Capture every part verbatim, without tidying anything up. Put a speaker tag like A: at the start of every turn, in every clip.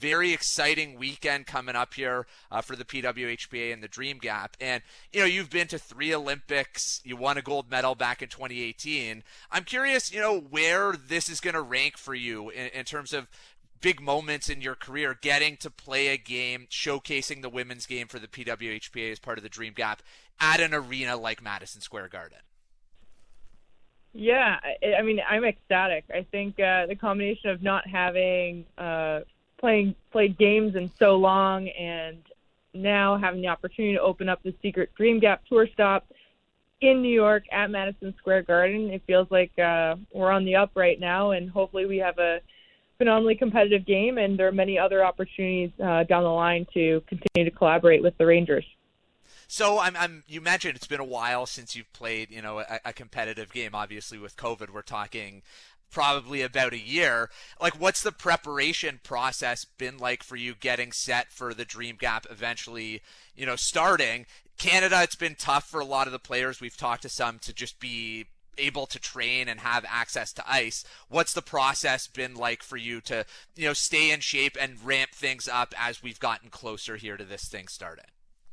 A: very exciting weekend coming up here uh, for the P W H P A and the Dream Gap. And, you know, you've been to three Olympics. You won a gold medal back in twenty eighteen. I'm curious, you know, where this is going to rank for you in, in terms of big moments in your career, getting to play a game, showcasing the women's game for the P W H P A as part of the Dream Gap at an arena like Madison Square Garden.
B: Yeah, I, I mean, I'm ecstatic. I think uh, the combination of not having uh, playing played games in so long and now having the opportunity to open up the secret Dream Gap tour stop in New York at Madison Square Garden, it feels like uh, we're on the up right now, and hopefully we have a phenomenally competitive game, and there are many other opportunities uh, down the line to continue to collaborate with the Rangers.
A: So I'm, I'm, you mentioned it's been a while since you've played, you know, a, a competitive game. Obviously with COVID, we're talking probably about a year. Like, what's the preparation process been like for you getting set for the Dream Gap eventually, you know, starting? Canada, it's been tough for a lot of the players. We've talked to some to just be able to train and have access to ice. What's the process been like for you to, you know, stay in shape and ramp things up as we've gotten closer here to this thing starting?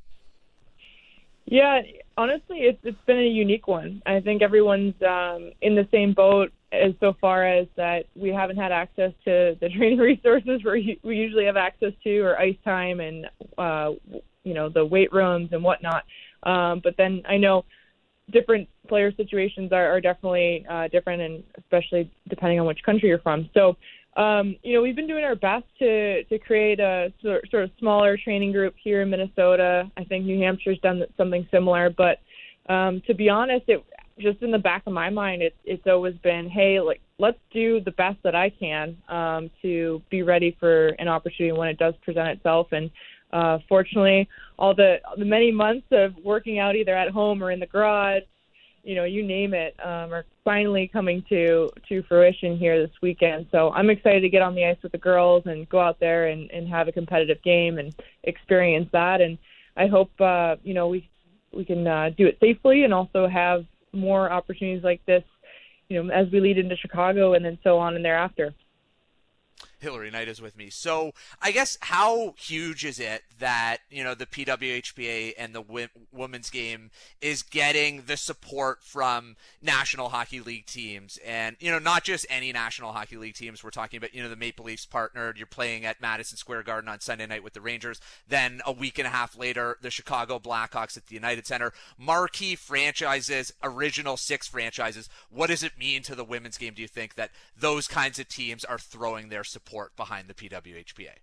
B: Yeah, honestly, it's it's been a unique one. I think everyone's um, in the same boat as so far as that we haven't had access to the training resources we we usually have access to, or ice time and uh, you know, the weight rooms and whatnot. Um, but then I know different player situations are, are definitely uh, different, and especially depending on which country you're from. So, um, you know, we've been doing our best to, to create a sort, sort of smaller training group here in Minnesota. I think New Hampshire's done something similar. But um, to be honest, it just in the back of my mind, it, it's always been, hey, like, let's do the best that I can um, to be ready for an opportunity when it does present itself. And Uh, fortunately, all the the many months of working out either at home or in the garage, you know, you name it, um, are finally coming to, to fruition here this weekend. So I'm excited to get on the ice with the girls and go out there and, and have a competitive game and experience that. And I hope, uh, you know, we we can uh, do it safely and also have more opportunities like this, you know, as we lead into Chicago and then so on and thereafter.
A: Hillary Knight is with me. So I guess how huge is it that, you know, the P W H P A and the w- women's game is getting the support from National Hockey League teams? And, you know, not just any National Hockey League teams. We're talking about, you know, the Maple Leafs partnered. You're playing at Madison Square Garden on Sunday night with the Rangers. Then a week and a half later, the Chicago Blackhawks at the United Center. Marquee franchises, original six franchises. What does it mean to the women's game, do you think, that those kinds of teams are throwing their support behind the P W H P A?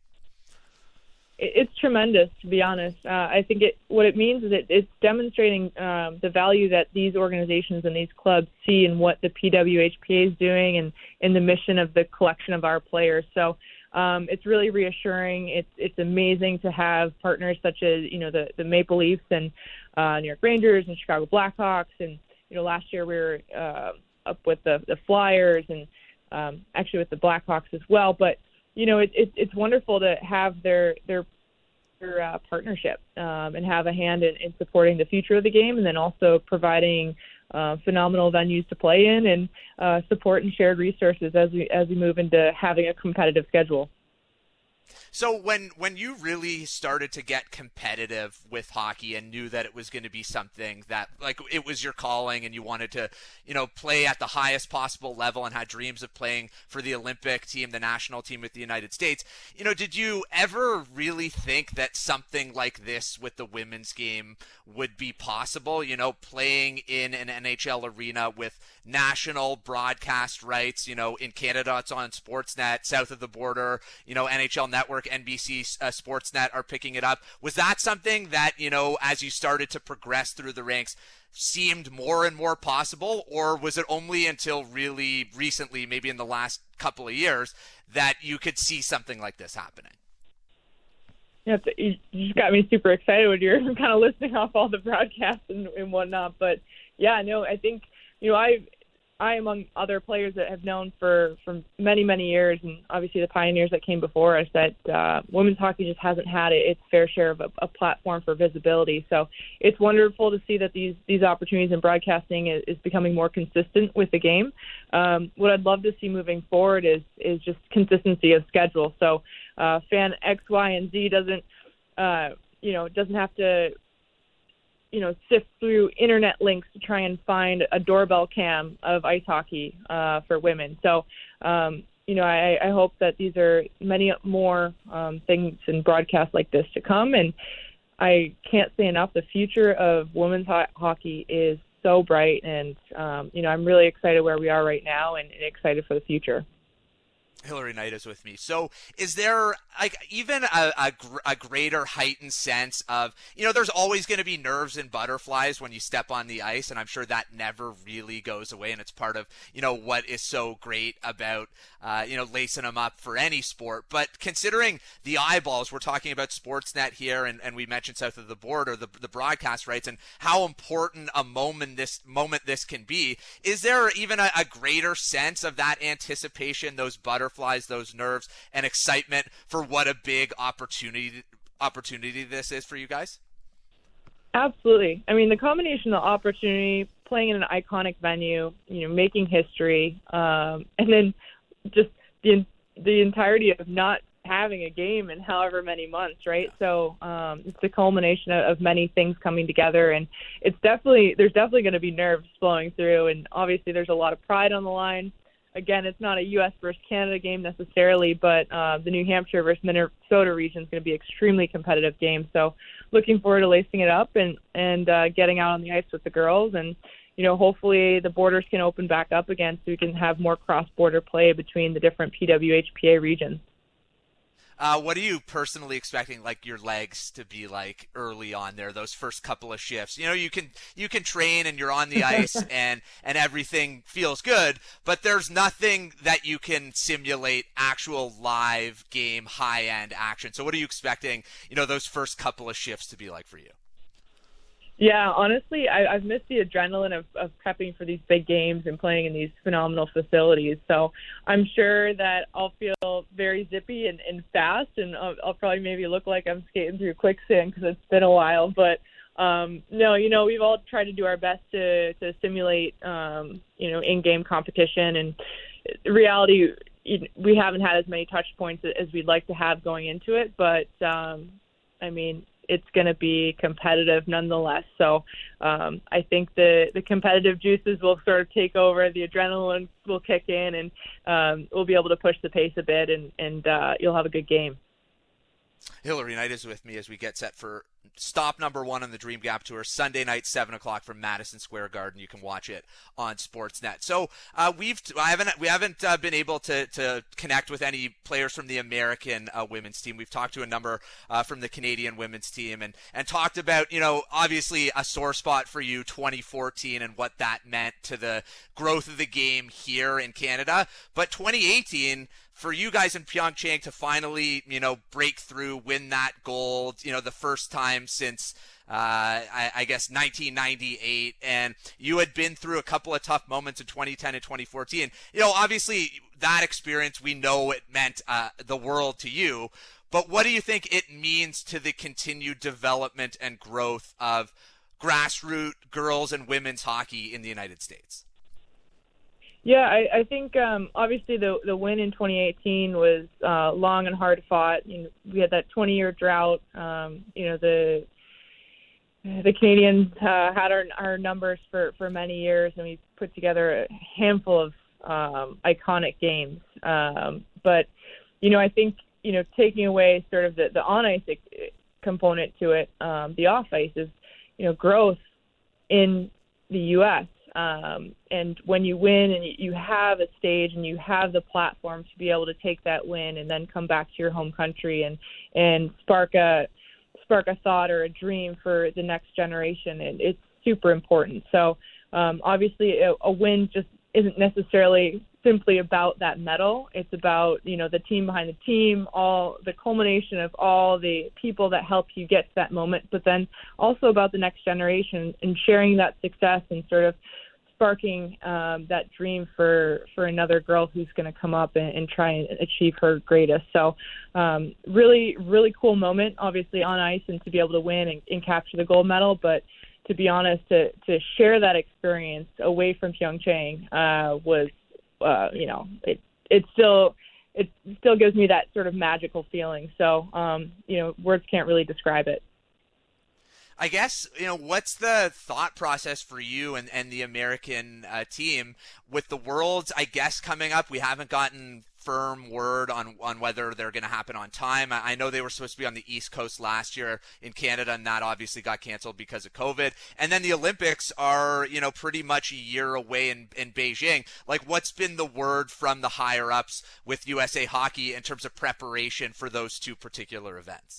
B: It's tremendous, to be honest. Uh, I think it what it means is it, it's demonstrating um, the value that these organizations and these clubs see in what the P W H P A is doing and in the mission of the collection of our players. So um, it's really reassuring. It's it's amazing to have partners such as, you know, the, the Maple Leafs and uh, New York Rangers and Chicago Blackhawks. And, you know, last year we were uh, up with the, the Flyers and Um, actually with the Blackhawks as well. But, you know, it, it, it's wonderful to have their their, their uh, partnership um, and have a hand in, in supporting the future of the game, and then also providing uh, phenomenal venues to play in and uh, support and shared resources as we as we move into having a competitive schedule.
A: So when when you really started to get competitive with hockey and knew that it was going to be something that, like, it was your calling and you wanted to, you know, play at the highest possible level and had dreams of playing for the Olympic team, the national team with the United States, you know, did you ever really think that something like this with the women's game would be possible? You know, playing in an N H L arena with national broadcast rights, you know, in Canada it's on Sportsnet, south of the border, you know, N H L Network, N B C uh, Sportsnet are picking it up. Was that something that, you know, as you started to progress through the ranks, seemed more and more possible, or was it only until really recently, maybe in the last couple of years, that you could see something like this happening?
B: Yeah, you just got me super excited when you're kind of listing off all the broadcasts and, and whatnot. But yeah, no, I think, you know, I I, among other players that have known for, for many, many years, and obviously the pioneers that came before us, that uh, women's hockey just hasn't had its fair share of a, a platform for visibility. So it's wonderful to see that these these opportunities in broadcasting is, is becoming more consistent with the game. Um, what I'd love to see moving forward is is just consistency of schedule. So uh, fan X, Y, and Z doesn't, uh, you know, doesn't have to, you know, sift through internet links to try and find a doorbell cam of ice hockey uh, for women. So, um, you know, I, I hope that these are many more um, things in broadcasts like this to come. And I can't say enough, the future of women's ho- hockey is so bright. And, um, you know, I'm really excited where we are right now and, and excited for the future.
A: Hilary Knight is with me. So is there like even a, a, a greater heightened sense of, you know, there's always going to be nerves and butterflies when you step on the ice, and I'm sure that never really goes away, and it's part of, you know, what is so great about, uh, you know, lacing them up for any sport. But considering the eyeballs, we're talking about Sportsnet here, and, and we mentioned south of the border, the, the broadcast rights, and how important a moment this moment this can be. Is there even a, a greater sense of that anticipation, those butterflies, those nerves, and excitement for what a big opportunity opportunity this is for you guys?
B: Absolutely. I mean, the combination of opportunity, playing in an iconic venue, you know, making history, um, and then just the the entirety of not having a game in however many months, right? So um, it's the culmination of, of many things coming together, and it's definitely there's definitely going to be nerves flowing through, and obviously there's a lot of pride on the line. Again, it's not a U S versus Canada game necessarily, but uh, the New Hampshire versus Minnesota region is going to be an extremely competitive game. So looking forward to lacing it up and, and uh, getting out on the ice with the girls. And, you know, hopefully the borders can open back up again so we can have more cross-border play between the different P W H P A regions.
A: Uh, what are you personally expecting, like, your legs to be like early on there, those first couple of shifts? You know, you can you can train and you're on the ice and, and everything feels good, but there's nothing that you can simulate actual live game high-end action. So what are you expecting, you know, those first couple of shifts to be like for you?
B: Yeah, honestly, I, I've missed the adrenaline of, of prepping for these big games and playing in these phenomenal facilities. So I'm sure that I'll feel very zippy and, and fast, and I'll, I'll probably maybe look like I'm skating through quicksand because it's been a while. But um, no, you know, we've all tried to do our best to, to simulate, um, you know, in-game competition. And in reality, we haven't had as many touch points as we'd like to have going into it. But, um, I mean, it's going to be competitive nonetheless. So um, I think the, the competitive juices will sort of take over. The adrenaline will kick in, and um, we'll be able to push the pace a bit, and, and uh, you'll have a good game.
A: Hilary Knight is with me as we get set for stop number one on the Dream Gap Tour, Sunday night, seven o'clock from Madison Square Garden. You can watch it on Sportsnet. So uh, we've I haven't we haven't uh, been able to to connect with any players from the American uh, women's team. We've talked to a number uh, from the Canadian women's team, and and talked about, you know, obviously a sore spot for you, twenty fourteen, and what that meant to the growth of the game here in Canada. But twenty eighteen, for you guys in Pyeongchang to finally, you know, break through, win that gold, you know, the first time since, uh, I, I guess, nineteen ninety-eight. And you had been through a couple of tough moments in twenty ten and twenty fourteen. You know, obviously that experience, we know it meant uh, the world to you. But what do you think it means to the continued development and growth of grassroots girls and women's hockey in the United States?
B: Yeah, I, I think um, obviously the the win in twenty eighteen was uh, long and hard fought. You know, we had that twenty-year drought. Um, you know, the the Canadians uh, had our our numbers for, for many years, and we put together a handful of um, iconic games. Um, but you know, I think, you know, taking away sort of the, the on ice component to it, um, the off ice is, you know, growth in the U S Um, and when you win and you have a stage and you have the platform to be able to take that win and then come back to your home country and, and spark a spark a thought or a dream for the next generation, and it's super important. So um, obviously a, a win just isn't necessarily simply about that medal. It's about, you know, the team behind the team, all the culmination of all the people that helped you get to that moment, but then also about the next generation and sharing that success and sort of sparking um, that dream for, for another girl who's going to come up and, and try and achieve her greatest. So um, really, really cool moment, obviously on ice, and to be able to win and, and capture the gold medal. But to be honest, to, to share that experience away from Pyeongchang uh, was, uh, you know, it, it still it still gives me that sort of magical feeling. So, um, you know, words can't really describe it.
A: I guess, you know, what's the thought process for you and, and the American uh, team with the Worlds, I guess, coming up? We haven't gotten firm word on, on whether they're going to happen on time. I, I know they were supposed to be on the East Coast last year in Canada, and that obviously got canceled because of COVID. And then the Olympics are, you know, pretty much a year away in, in Beijing. Like, what's been the word from the higher-ups with U S A Hockey in terms of preparation for those two particular events?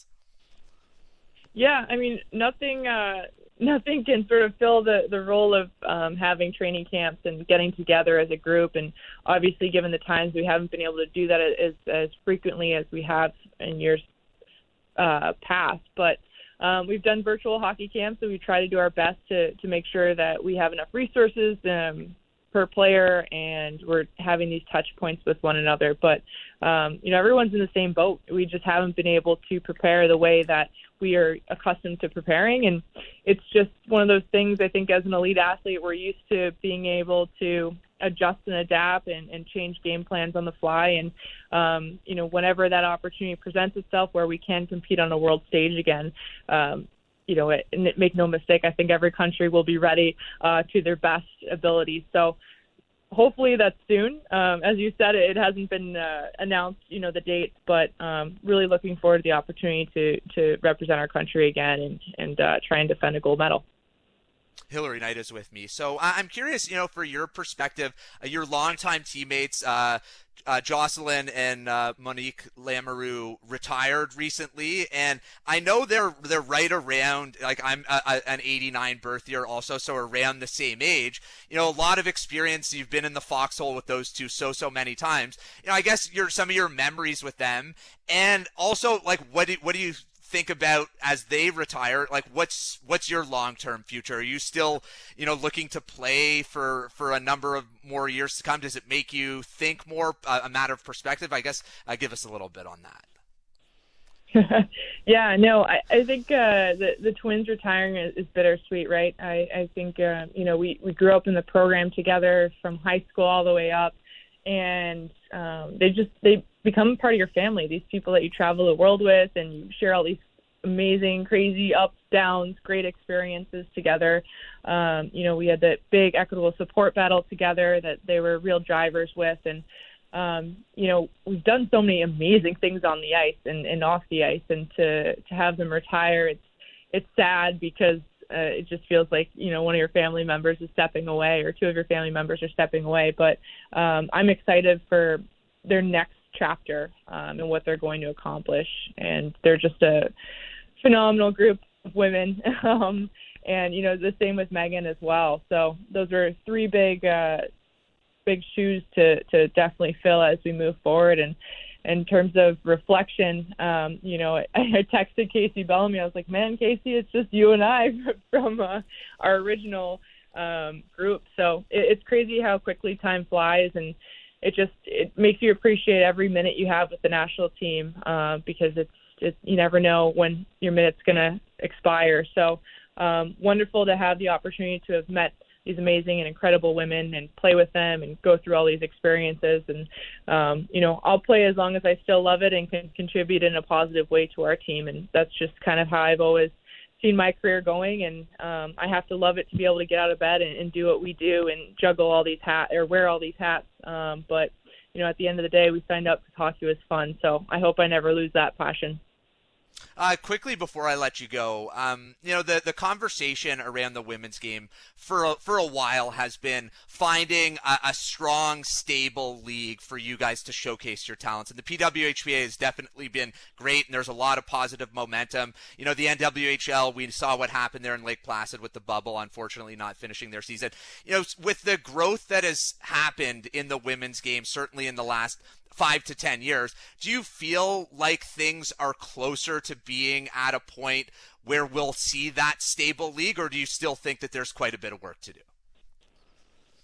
B: Yeah, I mean, nothing uh, nothing can sort of fill the, the role of um, having training camps and getting together as a group. And obviously, given the times, we haven't been able to do that as, as frequently as we have in years uh, past. But um, we've done virtual hockey camps, and we try to do our best to, to make sure that we have enough resources um, per player, and we're having these touch points with one another. But, um, you know, everyone's in the same boat. We just haven't been able to prepare the way that we are accustomed to preparing. And it's just one of those things, I think, as an elite athlete, we're used to being able to adjust and adapt and, and change game plans on the fly. And, um, you know, whenever that opportunity presents itself where we can compete on a world stage again, um, you know, it, and it, make no mistake, I think every country will be ready uh, to their best abilities. So hopefully that's soon. Um, as you said, it hasn't been uh, announced, you know, the date, but um, really looking forward to the opportunity to, to represent our country again and, and uh, try and defend a gold medal.
A: Hilary Knight is with me. So uh, I'm curious, you know, for your perspective, uh, your longtime teammates, uh, uh, Jocelyn and uh, Monique Lamoureux retired recently, and I know they're they're right around, like I'm a, a, an eighty-nine birth year also, so around the same age. You know, a lot of experience. You've been in the foxhole with those two so so many times. You know, I guess your some of your memories with them, and also like what do, what do you think about as they retire? Like, what's what's your long-term future? Are you still, you know, looking to play for for a number of more years to come? Does it make you think more, uh, a matter of perspective? I guess uh, give us a little bit on
B: that. Yeah, no, I, I think uh, the the Twins retiring is, is bittersweet, right? I, I think uh, you know we, we grew up in the program together from high school all the way up, and um, they just they become part of your family. These people that you travel the world with, and you share all these amazing, crazy ups, downs, great experiences together. Um, you know, we had that big equitable support battle together that they were real drivers with, and um, you know, we've done so many amazing things on the ice and, and off the ice, and to to have them retire, it's it's sad because Uh, it just feels like, you know, one of your family members is stepping away, or two of your family members are stepping away. But um, I'm excited for their next chapter um, and what they're going to accomplish. And they're just a phenomenal group of women. um, and, you know, the same with Megan as well. So those are three big, uh, big shoes to, to definitely fill as we move forward. And in terms of reflection, um, you know, I, I texted Casey Bellamy. I was like, man, Casey, it's just you and I from uh, our original um, group. So it, it's crazy how quickly time flies, and it just it makes you appreciate every minute you have with the national team uh, because it's, it's you never know when your minute's going to expire. So um, wonderful to have the opportunity to have met these amazing and incredible women and play with them and go through all these experiences. And, um, you know, I'll play as long as I still love it and can contribute in a positive way to our team. And that's just kind of how I've always seen my career going. And um, I have to love it to be able to get out of bed and, and do what we do and juggle all these hats or wear all these hats. Um, but, you know, at the end of the day, we signed up because hockey was fun. So I hope I never lose that passion.
A: Uh, quickly before I let you go, um, you know, the, the conversation around the women's game for a, for a while has been finding a, a strong, stable league for you guys to showcase your talents. And the P W H P A has definitely been great, and there's a lot of positive momentum. You know, the N W H L, we saw what happened there in Lake Placid with the bubble, unfortunately not finishing their season. You know, with the growth that has happened in the women's game, certainly in the last five to ten years, do you feel like things are closer to being at a point where we'll see that stable league, or do you still think that there's quite a bit of work to do?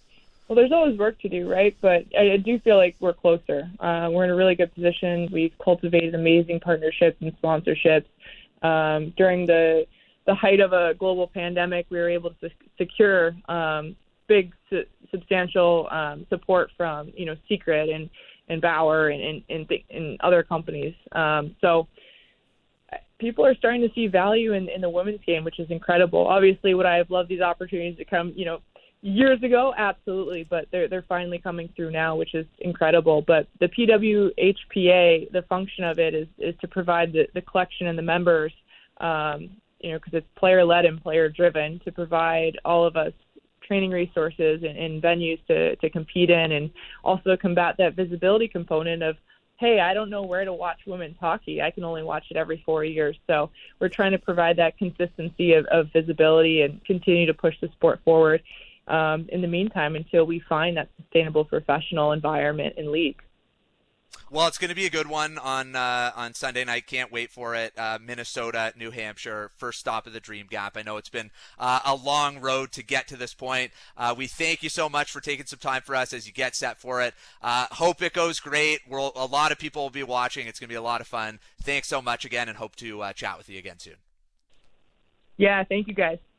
B: Well, there's always work to do, right? But I, I do feel like we're closer. Uh, we're in a really good position. We've cultivated amazing partnerships and sponsorships. Um, during the the height of a global pandemic, we were able to secure um, big, su- substantial um, support from, you know, Secret and, and Bauer and, and, and, th- and other companies. Um, so people are starting to see value in, in the women's game, which is incredible. Obviously, would I have loved these opportunities to come, you know, years ago? Absolutely, but they're they're finally coming through now, which is incredible. But the P W H P A, the function of it is is to provide the, the collection and the members, um, you know, because it's player-led and player-driven, to provide all of us training resources and, and venues to, to compete in, and also combat that visibility component of, hey, I don't know where to watch women's hockey. I can only watch it every four years. So we're trying to provide that consistency of, of visibility and continue to push the sport forward um, in the meantime until we find that sustainable professional environment and league.
A: Well, it's going to be a good one on uh, on Sunday night. Can't wait for it. Uh, Minnesota, New Hampshire, first stop of the Dream Gap. I know it's been uh, a long road to get to this point. Uh, we thank you so much for taking some time for us as you get set for it. Uh, hope it goes great. We'll, a lot of people will be watching. It's going to be a lot of fun. Thanks so much again, and hope to uh, chat with you again soon.
B: Yeah, thank you guys.